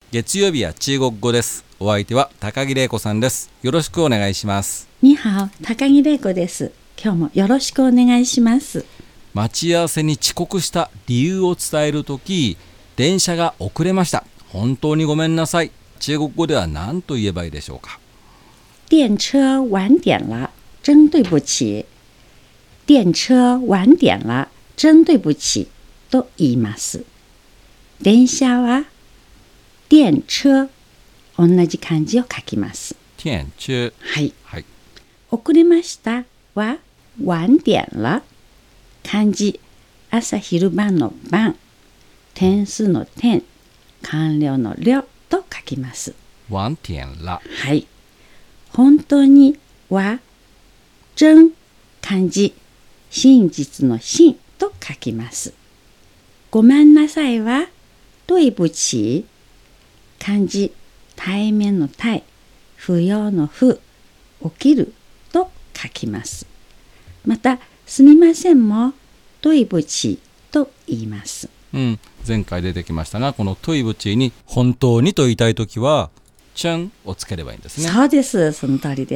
月曜日は中国語です。お相手は高木玲子さんです。よろしくお願いします。 にはお、高木玲子です。今日もよろしくお願いします。 待ち合わせに遅刻した理由を伝えるとき、電車が遅れました。本当にごめんなさい。中国語では何と言えばいいでしょうか。 電車晚点了、真对不起。電車晚点了、真对不起と言います。電車は電車、同じ漢字を書きます。 電車、 はい。 はい。 遅れましたは晚点了。漢字、朝昼晩の晩、点数の点、完了の了と書きます。 晚点了。 はい。本当には真、漢字、真実の真と書きます。ごめんなさいは对不起、漢字、対面の対、不要の不、起きると書きます。また、すみませんも对不起と言います。 前回出てきましたが、この对不起に本当にと言いたいときは真をつければいいんですね。 そうです。その通りです。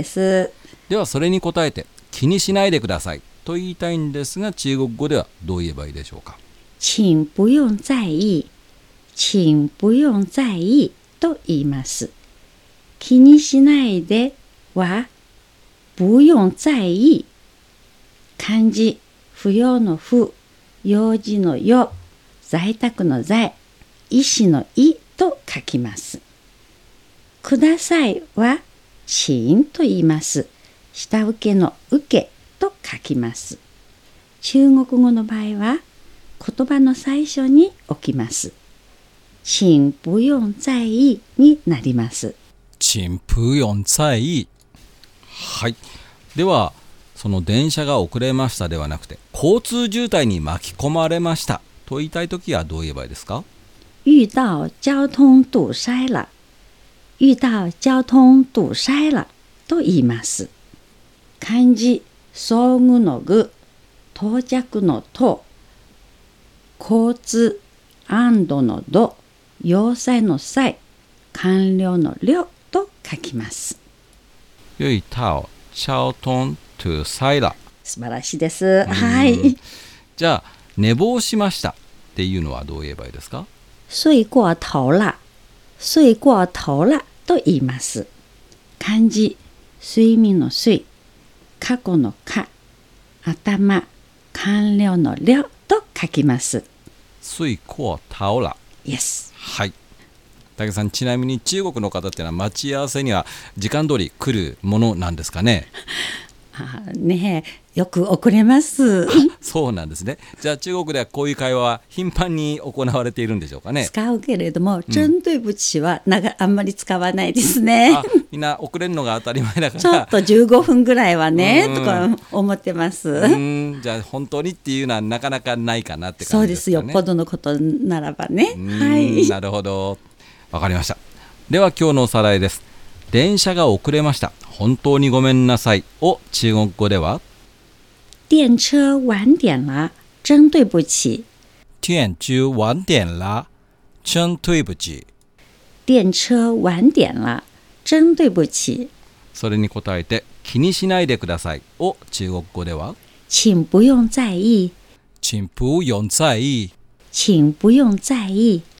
ではそれに答えて気にしないでくださいと言いたいんですが、中国語ではどう言えばいいでしょうか。 請不用在意、請不用在意と言います。気にしないでは不用在意、漢字、不要の不、用事の用、在宅の在、意思の意と書きます。くださいは請と言います。下請けの受けと書きます。中国語の場合は言葉の最初に置きます。請不用在意になります。 請不用在意。はい。ではその電車が遅れましたではなくて、交通渋滞に巻き込まれましたと言いたいときはどう言えばいいですか。 遇到交通堵塞了、遇到交通堵塞了と言います。漢字、遭遇の具、到着の到、交通、安堵の堵、要塞の塞、完了の了と書きます。 遇到交通堵塞了。 素晴らしいです。はい。 じゃあ寝坊しましたっていうのはどう言えばいいですか。 睡過頭了、睡過頭了と言います。漢字、睡眠の睡、過去の過、頭、完了の了と書きます。 睡過頭了。 Yes。 はい。武さん、ちなみに中国の方っていうのは待ち合わせには時間通り来るものなんですかね。 ねえ、よく遅れます。 そうなんですね。じゃあ中国ではこういう会話は頻繁に行われているんでしょうかね。 使うけれども、真对不起はあんまり使わないですね。 みんな遅れるのが当たり前だからちょっと15分ぐらいはねとか思ってます。 じゃあ本当にっていうのはなかなかないかなって感じですかね。 そうです。よっぽどのことならばね。はい。 なるほど。わかりました。では今日のおさらいです。電車が遅れました。本当にごめんなさいを中国語では電車晚点了、真对不起。 電車晚点了、真对不起。 電車晚点了、真对不起。 それに答えて気にしないでくださいを中国語では請不用在意、 請不用在意。 請不用在意